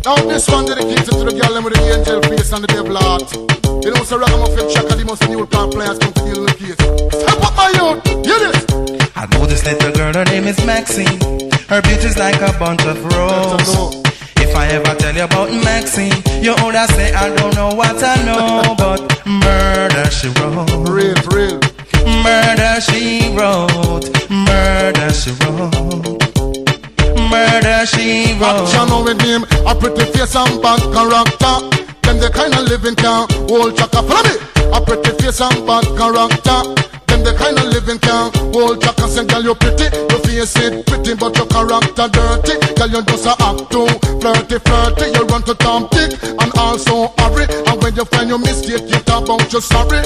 Now this one dedicated to the girl with the angel face and the devil heart. You know, so Ragamuffin Chaka, the most new plant players come to deal with the case. Step up my youth, hear this. I know this little girl, her name is Maxine. Her beauty's like a bunch of roses. If I ever tell you about Maxine, you older say I don't know what I know, but murder she wrote. Real. Murder she wrote. Murder she wrote. Murder she wrote. Action with him, a pretty face and bad character. Them the kind of living can hold Chaka. Follow me. A pretty face and bad character. Them the kind of living can hold Chaka. Say, girl, you pretty, your face is pretty, but your character dirty. Girl, you just a act too flirty. You run to Tom Dick and also hurry. And when you find your mistake, you talk about you sorry.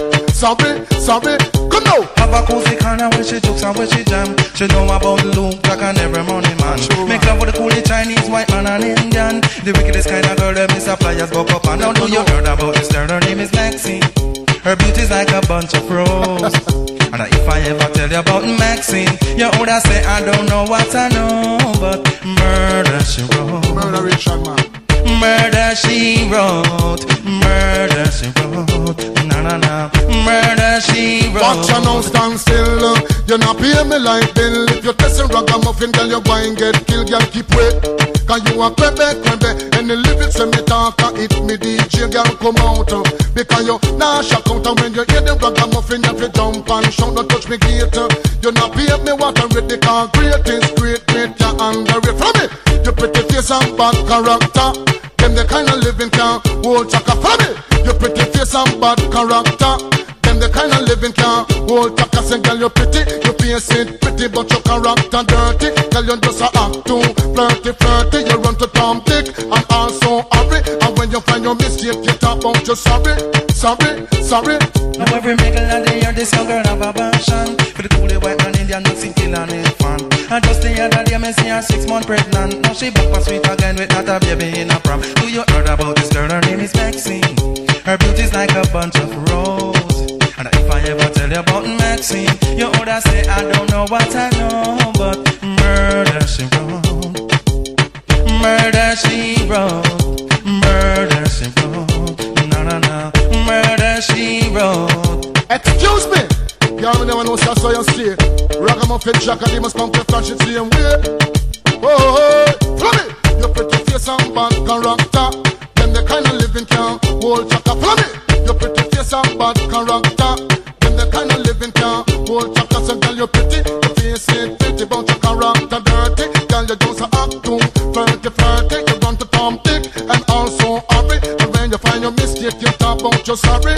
Come now. Have a cozy corner where she jokes and where she jam. She know about Luke Jack and every morning man. Sure, make love with the coolie Chinese, white man and Indian. The wickedest kind of girl that Miss Flyers go up and down. Know you heard about this girl, her name is Maxine. Her beauty's like a bunch of roses. And if I ever tell you about Maxine, you older say I don't know what I know, but murder she wrote. Murderation, man. Murder she wrote. Murder she wrote. Na. Murder she wrote. Watch you now, stand still. You not pay me like bill. If you're testing Ragamuffin, girl, you go and get killed. Girl, keep wait. Cause you a crebe. And the lyrics when me talk, it me DJ, girl, come out. Because you nah shock out. And when you hear the Ragamuffin, you have to jump and shout. Don't touch me gate. You not pay me what I read. Because great is great, you underrate. From me, you pretty face and bad character. Them the kind of living can hold Chaka. From me, you pretty face and bad character. Them the kind of living can hold Chaka. Say, girl, you pretty, your face is pretty, but your character dirty. Girl, you just a act too flirty. You run to Tom Dick and also hurry. And when you find your mistake, you talk about you sorry. Now every middle of the year, this young girl have a passion for the coolie white man Indian mixing kill and it's fun. And just the other day, me see her 6 months pregnant. Now she back for sweet again with not a baby in a prom. Do you heard about this girl? Her name is Maxine. Her beauty's like a bunch of roses. And if I ever tell you about Maxine, you older say I don't know what I know, but murder she wrote. Murder she wrote. Murder she wrote. Na. Murder she wrote. Excuse me. Y'all never know so you see. Ragamuffin Chaka, they must come to flash it same way. Oh, follow me. You pretty face and bad character. Them the kind of living can hold Chaka. Follow me. You pretty face and bad character. Them the kind of living can hold Chaka. So girl, you pretty, your face is pretty, but your character dirty. Girl, you just a act too flirty. You run to Tom Dick and also hurry. And when you find your mistake, you talk about you sorry.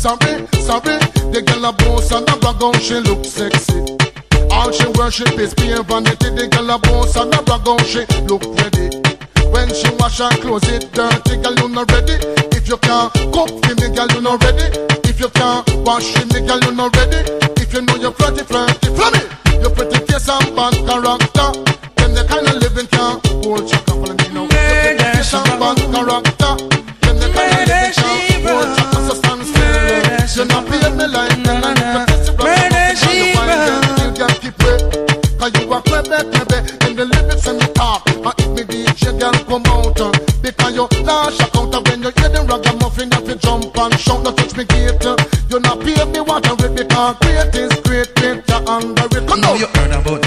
The girl a boss and a brag on, she look sexy. All she worship is pure vanity. The girl a boss and a brag on, she look ready. When she wash her clothes, it dirty, girl, you not ready. If you can't cook for me, girl, you not ready. If you can't wash for me, girl, you not ready. If you know you're flirty, from me. You pretty face and bad character. Then the kind of living can hold Chaka. Follow me now. You pretty face and bad character. Then the kind of living can hold Chaka. So stand still. You not pay me like murder she wrote. You keep wait. Cause you a crebe. In the lyrics and the talk. And if me DJ, girl, come out. Because you lash account. When you hear the Ragamuffin, you have to jump and shout. Don't touch me gate. You not pay me what I read. Because great is great, you underrate. Come now. You heard about